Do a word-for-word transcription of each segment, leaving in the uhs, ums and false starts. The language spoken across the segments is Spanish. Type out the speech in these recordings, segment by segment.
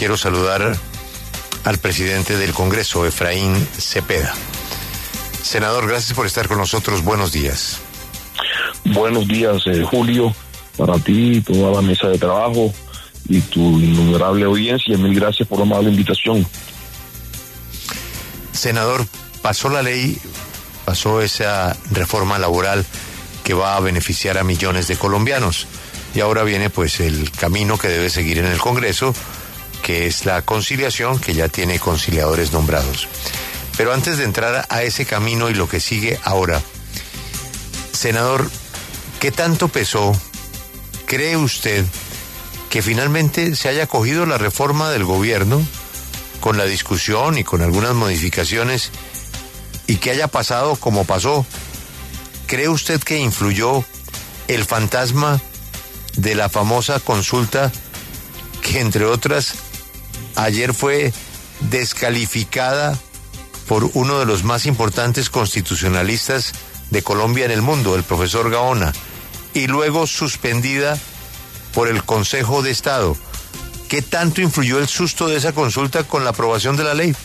quiero saludar al presidente del Congreso, Efraín Cepeda. Senador, gracias por estar con nosotros. Buenos días. Buenos días, eh, Julio, para ti, toda la mesa de trabajo y tu innumerable audiencia. Mil gracias por la amable invitación. Senador, pasó la ley, pasó esa reforma laboral que va a beneficiar a millones de colombianos. Y ahora viene pues el camino que debe seguir en el Congreso, que es la conciliación, que ya tiene conciliadores nombrados. Pero antes de entrar a ese camino y lo que sigue ahora, senador, ¿qué tanto pesó, cree usted, que finalmente se haya cogido la reforma del gobierno con la discusión y con algunas modificaciones y que haya pasado como pasó? ¿Cree usted que influyó el fantasma de la famosa consulta que, entre otras, ayer fue descalificada por uno de los más importantes constitucionalistas de Colombia en el mundo, el profesor Gaona, y luego suspendida por el Consejo de Estado? ¿Qué tanto influyó el susto de esa consulta con la aprobación de la ley?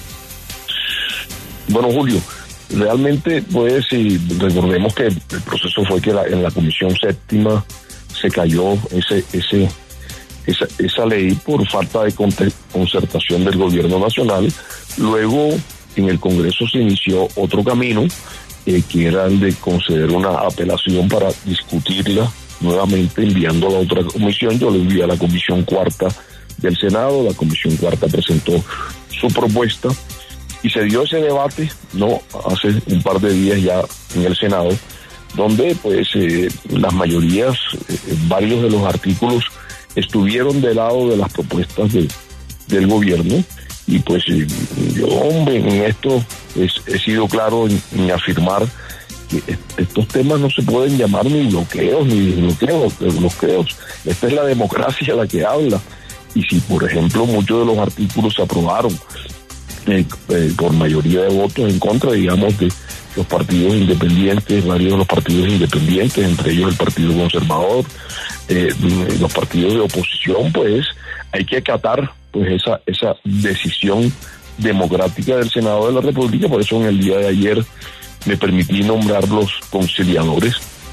Bueno, Julio, realmente, pues, si recordemos que el proceso fue que la, en la Comisión Séptima se cayó ese ese esa, esa ley por falta de concertación del gobierno nacional. Luego, en el Congreso se inició otro camino, eh, que era el de conceder una apelación para discutirla nuevamente, enviándola a otra comisión. Yo lo envié a la Comisión Cuarta del Senado, la Comisión Cuarta presentó su propuesta y se dio ese debate, no hace un par de días ya en el Senado, donde pues eh, las mayorías, eh, varios de los artículos estuvieron del lado de las propuestas de, del gobierno. Y pues eh, yo, hombre, en esto es, he sido claro en, en afirmar que estos temas no se pueden llamar ni bloqueos, ni bloqueos, bloqueos. Esta es la democracia la que habla. Y si, por ejemplo, muchos de los artículos se aprobaron eh, eh, por mayoría de votos en contra, digamos, de los partidos independientes, varios de los partidos independientes, entre ellos el Partido Conservador, eh, los partidos de oposición, pues hay que acatar pues esa esa decisión democrática del Senado de la República. Por eso en el día de ayer me permití nombrar los conciliadores.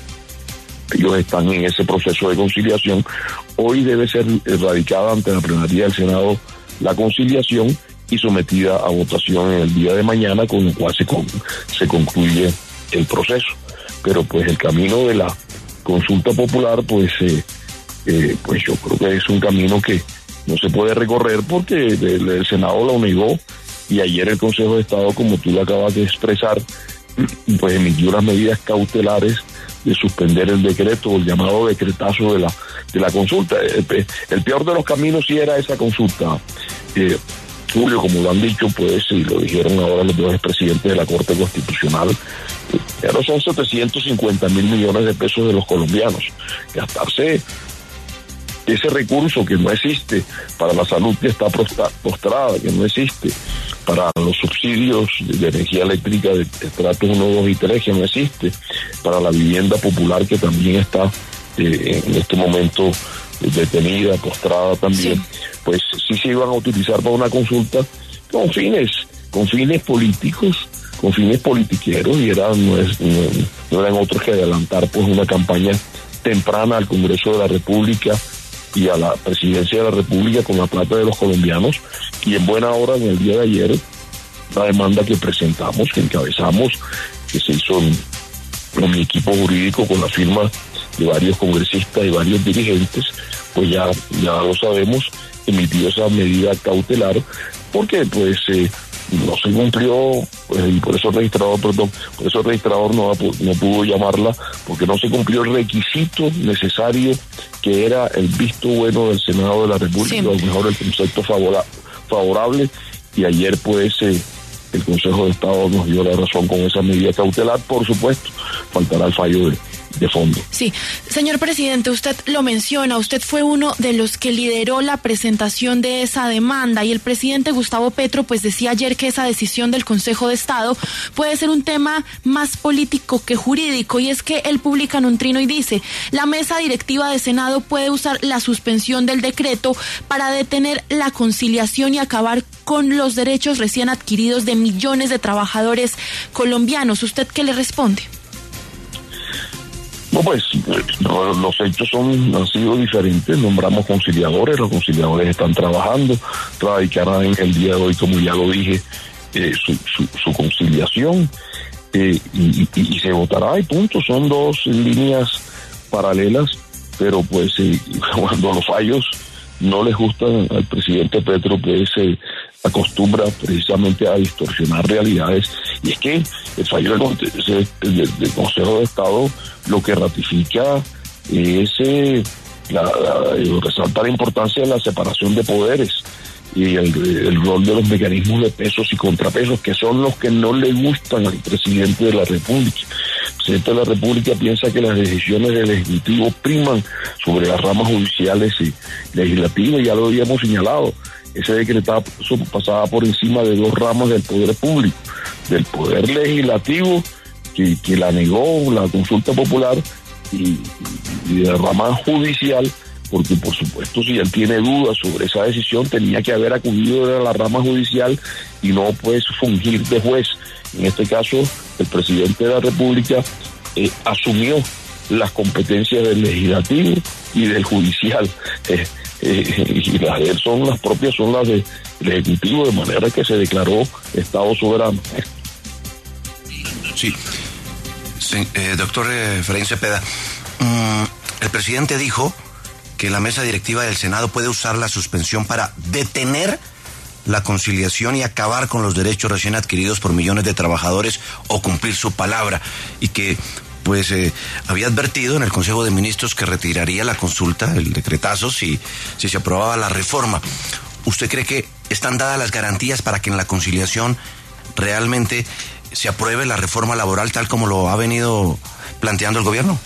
Ellos están en ese proceso de conciliación. Hoy debe ser radicada ante la plenaria del Senado la conciliación y sometida a votación en el día de mañana, con lo cual se, con, se concluye el proceso. Pero pues el camino de la consulta popular, pues eh, eh, pues yo creo que es un camino que no se puede recorrer porque el, el Senado lo negó, y ayer el Consejo de Estado, como tú lo acabas de expresar, pues emitió unas medidas cautelares de suspender el decreto, el llamado decretazo de la de la consulta. El, el peor de los caminos sí era esa consulta, eh, Julio, como lo han dicho, pues, y lo dijeron ahora los dos expresidentes de la Corte Constitucional, ya no son setecientos cincuenta mil millones de pesos de los colombianos. Gastarse ese recurso que no existe para la salud, que está postrada, que no existe para los subsidios de energía eléctrica de estratos uno, dos y tres, que no existe para la vivienda popular, que también está eh, en este momento detenida, postrada también. Sí. Pues sí se iban a utilizar para una consulta con fines, con fines políticos, con fines politiqueros, y eran, no, es, no, no eran otros que adelantar pues una campaña temprana al Congreso de la República y a la Presidencia de la República con la plata de los colombianos. Y en buena hora, en el día de ayer, la demanda que presentamos, que encabezamos, que se hizo en, en mi equipo jurídico con la firma de varios congresistas y varios dirigentes, pues ya, ya lo sabemos, emitió esa medida cautelar, porque pues eh, no se cumplió, pues, y por eso el registrador, perdón, por eso el registrador no, no pudo llamarla, porque no se cumplió el requisito necesario, que era el visto bueno del Senado de la República, sí. O mejor el concepto favora, favorable, y ayer pues eh, el Consejo de Estado nos dio la razón con esa medida cautelar. Por supuesto, faltará el fallo de, de fondo. Sí, señor presidente, usted lo menciona, usted fue uno de los que lideró la presentación de esa demanda y el presidente Gustavo Petro pues decía ayer que esa decisión del Consejo de Estado puede ser un tema más político que jurídico, y es que él publica en un trino y dice: la mesa directiva de Senado puede usar la suspensión del decreto para detener la conciliación y acabar con los derechos recién adquiridos de millones de trabajadores colombianos. ¿Usted qué le responde? No, pues los hechos son han sido diferentes. Nombramos conciliadores, los conciliadores están trabajando, radicarán en el día de hoy, como ya lo dije, eh, su, su, su conciliación eh, y, y, y se votará y punto. Son dos líneas paralelas, pero pues eh, cuando los fallos no les gustan al presidente Petro, pues se eh, acostumbra precisamente a distorsionar realidades, y es que el fallo del, del, del Consejo de Estado lo que ratifica es eh, la, la, resalta la importancia de la separación de poderes y el, el rol de los mecanismos de pesos y contrapesos, que son los que no le gustan al presidente de la República. El presidente de la República piensa que las decisiones del Ejecutivo priman sobre las ramas judiciales y legislativas, ya lo habíamos señalado. Ese decretado pasaba por encima de dos ramas del poder público, del poder legislativo, que, que la negó la consulta popular, y, y de la rama judicial, porque por supuesto si él tiene dudas sobre esa decisión tenía que haber acudido a la rama judicial y no pues fungir de juez. En este caso el presidente de la República eh, asumió las competencias del legislativo y del judicial, eh, eh, y las de él son las propias, son las de, del Ejecutivo, de manera que se declaró Estado soberano. Sí, sí eh, doctor eh, Efraín Cepeda, mm, el presidente dijo que la mesa directiva del Senado puede usar la suspensión para detener la conciliación y acabar con los derechos recién adquiridos por millones de trabajadores o cumplir su palabra, y que pues eh, había advertido en el Consejo de Ministros que retiraría la consulta, el decretazo, si, si se aprobaba la reforma. ¿Usted cree que están dadas las garantías para que en la conciliación realmente se apruebe la reforma laboral tal como lo ha venido planteando el gobierno?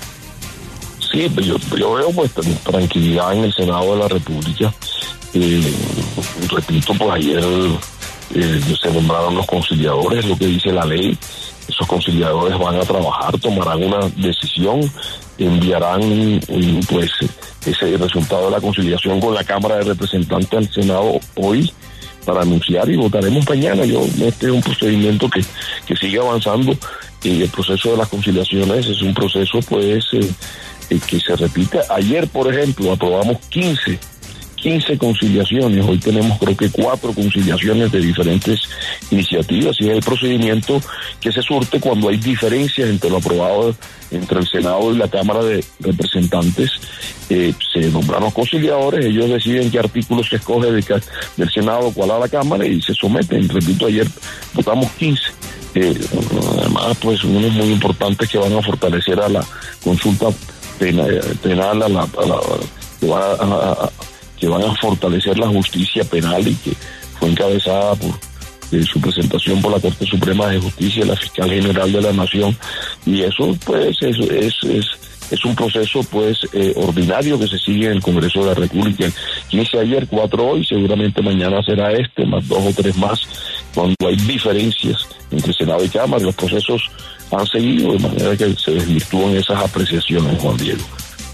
Sí, yo, yo veo pues tranquilidad en el Senado de la República. Eh, repito, pues ayer eh, se nombraron los conciliadores, lo que dice la ley. Esos conciliadores van a trabajar, tomarán una decisión, enviarán pues ese resultado de la conciliación con la Cámara de Representantes al Senado hoy para anunciar, y votaremos mañana. Yo este es un procedimiento que, que sigue avanzando, y el proceso de las conciliaciones es un proceso pues eh, eh, que se repite. Ayer, por ejemplo, aprobamos quince conciliaciones, hoy tenemos creo que cuatro conciliaciones de diferentes iniciativas, y es el procedimiento que se surte cuando hay diferencias entre lo aprobado entre el Senado y la Cámara de Representantes. Eh, se nombran los conciliadores, ellos deciden qué artículo se escoge de, del Senado, cuál a la Cámara, y se someten. Repito, ayer votamos quince. Eh, además, pues unos muy importantes que van a fortalecer a la consulta penal, penal a la, a la, que van a, a, a que van a fortalecer la justicia penal, y que fue encabezada por eh, su presentación por la Corte Suprema de Justicia y la Fiscal General de la Nación. Y eso pues es, es, es, es un proceso pues eh, ordinario que se sigue en el Congreso de la República. quince ayer, cuatro hoy, seguramente mañana será este, más dos o tres más, cuando hay diferencias entre Senado y Cámara. Los procesos han seguido, de manera que se desvirtúan esas apreciaciones, Juan Diego.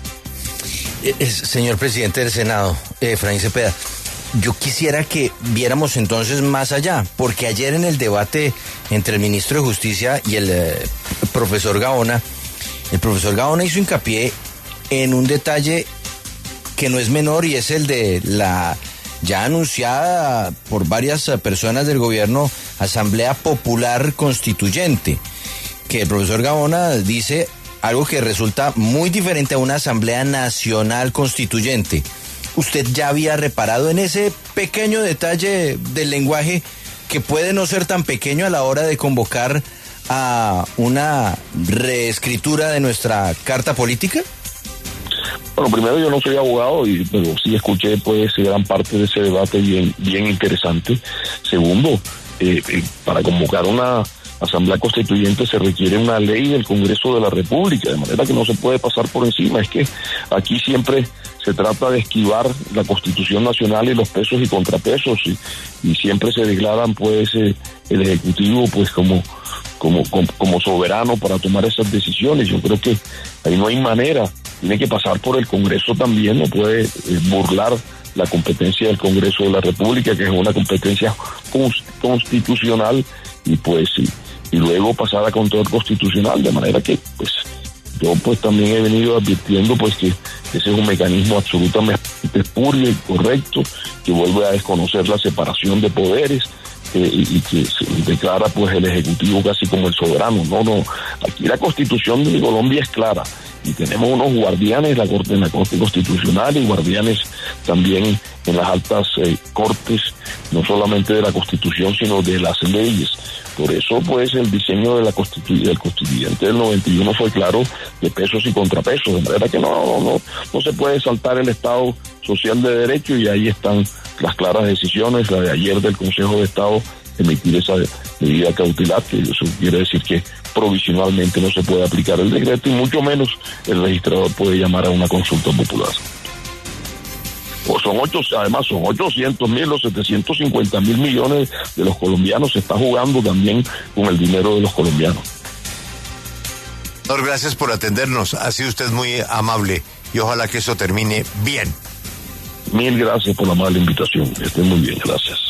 Señor presidente del Senado, Efraín Cepeda, yo quisiera que viéramos entonces más allá, porque ayer en el debate entre el ministro de Justicia y el eh, profesor Gaona, el profesor Gaona hizo hincapié en un detalle que no es menor, y es el de la ya anunciada por varias personas del gobierno Asamblea Popular Constituyente, que el profesor Gaona dice algo que resulta muy diferente a una Asamblea Nacional Constituyente. ¿Usted ya había reparado en ese pequeño detalle del lenguaje, que puede no ser tan pequeño a la hora de convocar a una reescritura de nuestra Carta Política? Bueno, primero, yo no soy abogado, y pero sí escuché pues gran parte de ese debate bien, bien interesante. Segundo, eh, eh, para convocar una Asamblea Constituyente se requiere una ley del Congreso de la República, de manera que no se puede pasar por encima. Es que aquí siempre se trata de esquivar la Constitución Nacional y los pesos y contrapesos, y, y siempre se declaran pues eh, el Ejecutivo pues como, como, como, como soberano para tomar esas decisiones. Yo creo que ahí no hay manera, tiene que pasar por el Congreso también, no puede eh, burlar la competencia del Congreso de la República, que es una competencia constitucional, y pues sí, y luego pasar a control constitucional, de manera que pues yo pues también he venido advirtiendo pues que ese es un mecanismo absolutamente espurio y correcto, que vuelve a desconocer la separación de poderes, eh, y, y que se declara pues el Ejecutivo casi como el soberano. No, no, aquí la Constitución de Colombia es clara, y tenemos unos guardianes la corte, en la Corte Constitucional, y guardianes también en las altas eh, cortes, no solamente de la Constitución, sino de las leyes. Por eso, pues, el diseño de la Constitu- del Constituyente del noventa y uno fue claro, de pesos y contrapesos, de manera que no, no, no, no se puede saltar el Estado social de derecho, y ahí están las claras decisiones, la de ayer del Consejo de Estado, emitir esa medida cautelar, que eso quiere decir que provisionalmente no se puede aplicar el decreto, y mucho menos el registrador puede llamar a una consulta popular. O son ocho, además son ochocientos mil o setecientos cincuenta mil millones de los colombianos. Se está jugando también con el dinero de los colombianos. Doctor, gracias por atendernos. Ha sido usted muy amable y ojalá que eso termine bien. Mil gracias por la amable invitación. Estén muy bien, gracias.